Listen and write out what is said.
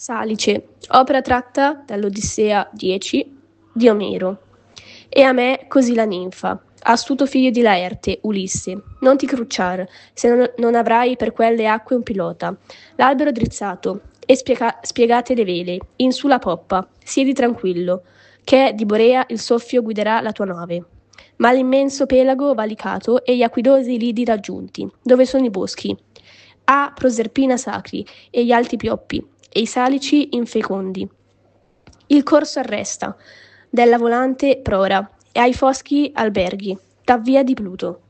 Salice, opera tratta dall'Odissea 10 di Omero. E a me così la ninfa, astuto figlio di Laerte, Ulisse, non ti crucciar, se non avrai per quelle acque un pilota. L'albero drizzato, e spiegate le vele, in su la poppa, siedi tranquillo, che di Borea il soffio guiderà la tua nave. Ma l'immenso pelago valicato e gli acquidosi lidi raggiunti, dove sono i boschi, a Proserpina sacri e gli alti pioppi, e i salici infecondi. Il corso arresta, della volante prora, e ai foschi alberghi, da via di Pluto.